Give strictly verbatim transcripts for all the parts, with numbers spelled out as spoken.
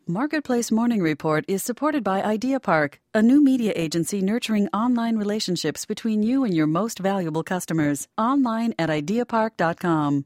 Marketplace Morning Report is supported by Idea Park, a new media agency nurturing online relationships between you and your most valuable customers. Online at idea park dot com.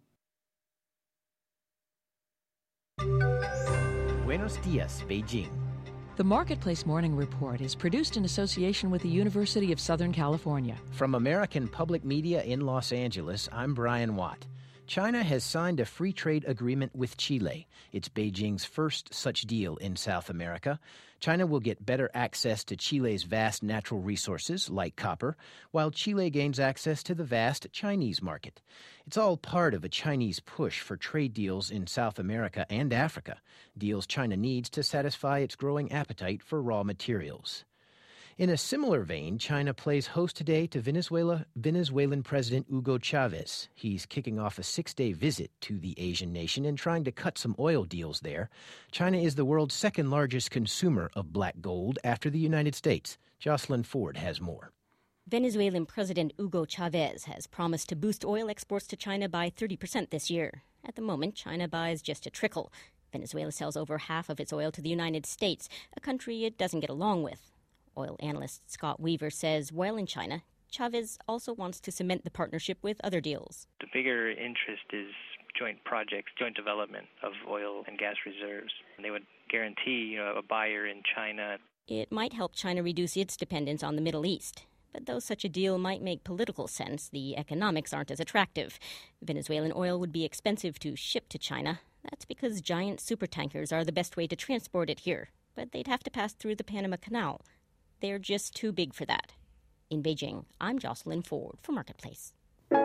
Buenos dias, Beijing. The Marketplace Morning Report is produced in association with the University of Southern California. From American Public Media in Los Angeles, I'm Brian Watt. China has signed a free trade agreement with Chile. It's Beijing's first such deal in South America. China will get better access to Chile's vast natural resources, like copper, while Chile gains access to the vast Chinese market. It's all part of a Chinese push for trade deals in South America and Africa, deals China needs to satisfy its growing appetite for raw materials. In a similar vein, China plays host today to Venezuela, Venezuelan President Hugo Chavez. He's kicking off a six-day visit to the Asian nation and trying to cut some oil deals there. China is the world's second-largest consumer of black gold after the United States. Jocelyn Ford has more. Venezuelan President Hugo Chavez has promised to boost oil exports to China by thirty percent this year. At the moment, China buys just a trickle. Venezuela sells over half of its oil to the United States, a country it doesn't get along with. Oil analyst Scott Weaver says while in China, Chavez also wants to cement the partnership with other deals. The bigger interest is joint projects, joint development of oil and gas reserves. And they would guarantee, you know, a buyer in China. It might help China reduce its dependence on the Middle East. But though such a deal might make political sense, the economics aren't as attractive. Venezuelan oil would be expensive to ship to China. That's because giant supertankers are the best way to transport it here. But they'd have to pass through the Panama Canal. They're just too big for that. In Beijing, I'm Jocelyn Ford for Marketplace.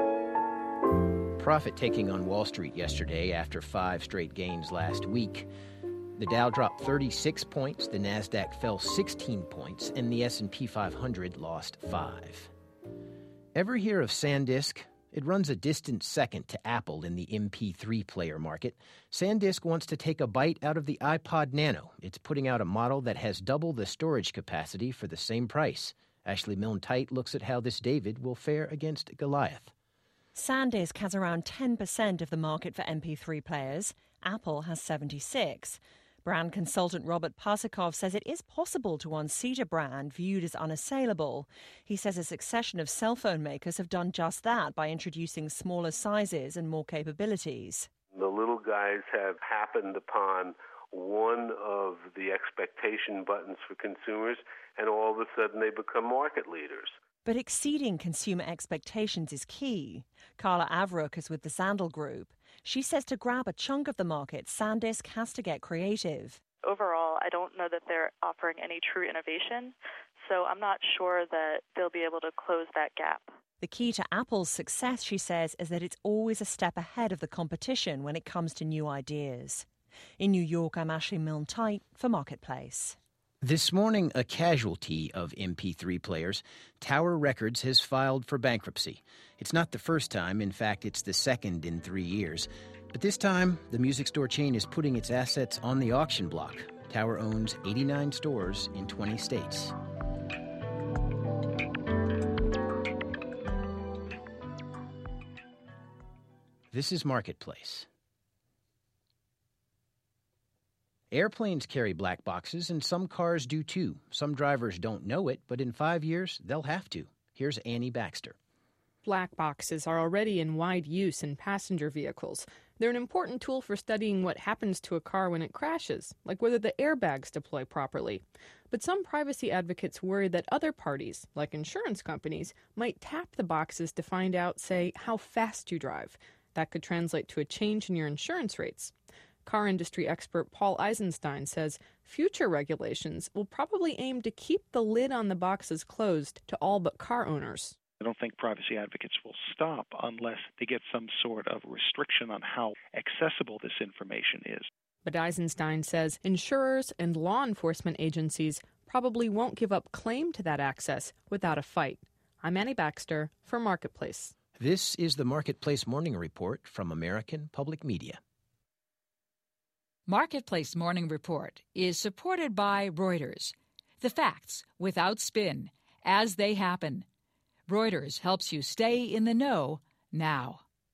Profit-taking on Wall Street yesterday after five straight gains last week. The Dow dropped thirty-six points, the Nasdaq fell sixteen points, and the S and P five hundred lost five. Ever hear of SanDisk? It runs a distant second to Apple in the M P three player market. SanDisk wants to take a bite out of the iPod Nano. It's putting out a model that has double the storage capacity for the same price. Ashley Milne-Tite looks at how this David will fare against Goliath. SanDisk has around ten percent of the market for M P three players. Apple has seventy-six. Brand consultant Robert Parsakov says it is possible to unseat a brand viewed as unassailable. He says a succession of cell phone makers have done just that by introducing smaller sizes and more capabilities. The little guys have happened upon one of the expectation buttons for consumers, and all of a sudden they become market leaders. But exceeding consumer expectations is key. Carla Avruk is with the Sandal Group. She says to grab a chunk of the market, SanDisk has to get creative. Overall, I don't know that they're offering any true innovation, so I'm not sure that they'll be able to close that gap. The key to Apple's success, she says, is that it's always a step ahead of the competition when it comes to new ideas. In New York, I'm Ashley Milne-Tite for Marketplace. This morning, a casualty of M P three players, Tower Records has filed for bankruptcy. It's not the first time. In fact, it's the second in three years. But this time, the music store chain is putting its assets on the auction block. Tower owns eighty-nine stores in twenty states. This is Marketplace. Airplanes carry black boxes, and some cars do too. Some drivers don't know it, but in five years, they'll have to. Here's Annie Baxter. Black boxes are already in wide use in passenger vehicles. They're an important tool for studying what happens to a car when it crashes, like whether the airbags deploy properly. But some privacy advocates worry that other parties, like insurance companies, might tap the boxes to find out, say, how fast you drive. That could translate to a change in your insurance rates. Car industry expert Paul Eisenstein says future regulations will probably aim to keep the lid on the boxes closed to all but car owners. I don't think privacy advocates will stop unless they get some sort of restriction on how accessible this information is. But Eisenstein says insurers and law enforcement agencies probably won't give up claim to that access without a fight. I'm Annie Baxter for Marketplace. This is the Marketplace Morning Report from American Public Media. Marketplace Morning Report is supported by Reuters. The facts without spin, as they happen. Reuters helps you stay in the know now.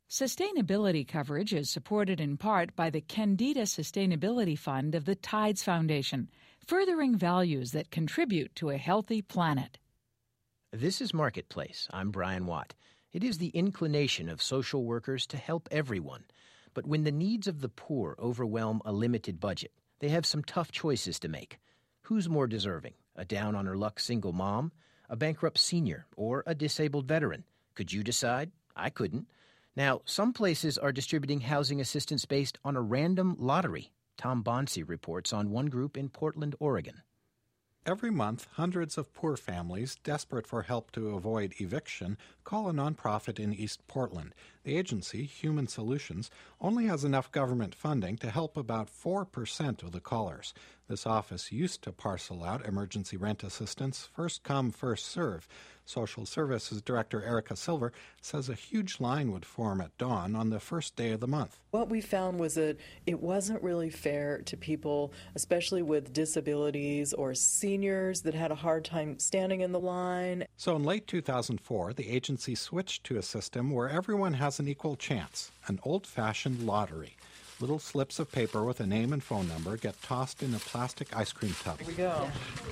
Sustainability coverage is supported in part by the Candida Sustainability Fund of the Tides Foundation, furthering values that contribute to a healthy planet. This is Marketplace. I'm Brian Watt. It is the inclination of social workers to help everyone. But when the needs of the poor overwhelm a limited budget, they have some tough choices to make. Who's more deserving? A down-on-her-luck single mom? A bankrupt senior? Or a disabled veteran? Could you decide? I couldn't. Now, some places are distributing housing assistance based on a random lottery. Tom Bonsi reports on one group in Portland, Oregon. Every month, hundreds of poor families, desperate for help to avoid eviction, call a nonprofit in East Portland. The agency, Human Solutions, only has enough government funding to help about four percent of the callers. This office used to parcel out emergency rent assistance, first come, first serve. Social Services Director Erica Silver says a huge line would form at dawn on the first day of the month. What we found was that it wasn't really fair to people, especially with disabilities or seniors that had a hard time standing in the line. So in late two thousand four, the agency switched to a system where everyone has an equal chance, an old-fashioned lottery. Little slips of paper with a name and phone number get tossed in a plastic ice cream tub. Here we go.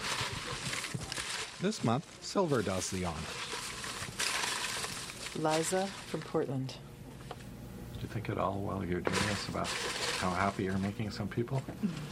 This month, Silver does the honors. Liza from Portland. Do you think at all while you're doing this about how happy you're making some people?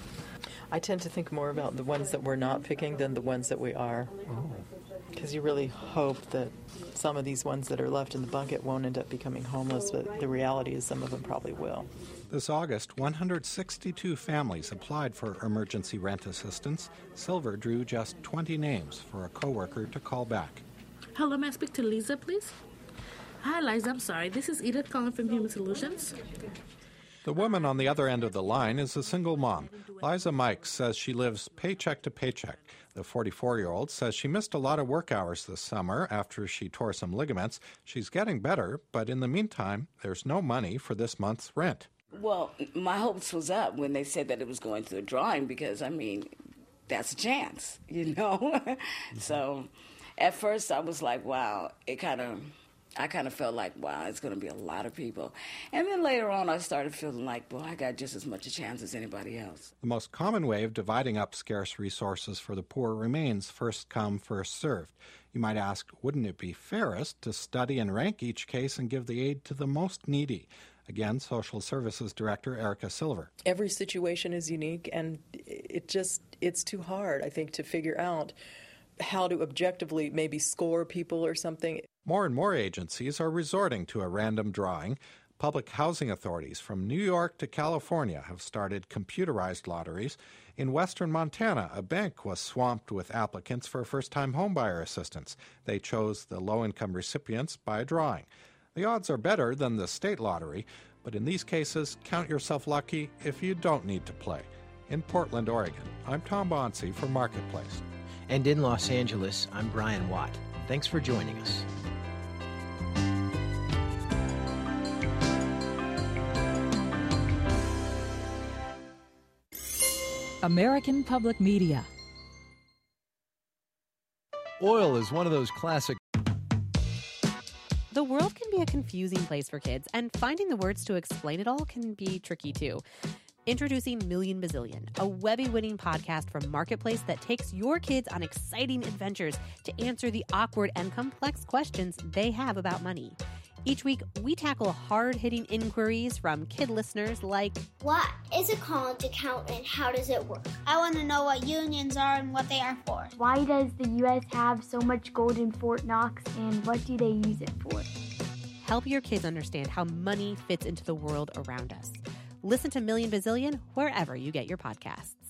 I tend to think more about the ones that we're not picking than the ones that we are. Because you really hope that some of these ones that are left in the bucket won't end up becoming homeless, but the reality is some of them probably will. This August, one hundred sixty-two families applied for emergency rent assistance. Silver drew just twenty names for a coworker to call back. Hello, may I speak to Lisa, please? Hi, Liza. I'm sorry. This is Edith calling from Human Solutions. The woman on the other end of the line is a single mom. Liza Mikes says she lives paycheck to paycheck. The forty-four-year-old says she missed a lot of work hours this summer after she tore some ligaments. She's getting better, but in the meantime, there's no money for this month's rent. Well, my hopes was up when they said that it was going to a drawing because, I mean, that's a chance, you know? Mm-hmm. So at first I was like, wow, it kind of, I kind of felt like, wow, it's going to be a lot of people. And then later on I started feeling like, well, I got just as much a chance as anybody else. The most common way of dividing up scarce resources for the poor remains first come, first served. You might ask, wouldn't it be fairest to study and rank each case and give the aid to the most needy? Again, Social Services Director Erica Silver. Every situation is unique, and it just, it's too hard, I think, to figure out how to objectively maybe score people or something. More and more agencies are resorting to a random drawing. Public housing authorities from New York to California have started computerized lotteries. In western Montana, a bank was swamped with applicants for first-time homebuyer assistance. They chose the low-income recipients by drawing. The odds are better than the state lottery, but in these cases, count yourself lucky if you don't need to play. In Portland, Oregon, I'm Tom Bonsi for Marketplace. And in Los Angeles, I'm Brian Watt. Thanks for joining us. American Public Media. Oil is one of those classic. The world can be a confusing place for kids, and finding the words to explain it all can be tricky too. Introducing Million Bazillion, a Webby-winning podcast from Marketplace that takes your kids on exciting adventures to answer the awkward and complex questions they have about money. Each week, we tackle hard-hitting inquiries from kid listeners like, what is a college account and how does it work? I want to know what unions are and what they are for. Why does the U S have so much gold in Fort Knox and what do they use it for? Help your kids understand how money fits into the world around us. Listen to Million Bazillion wherever you get your podcasts.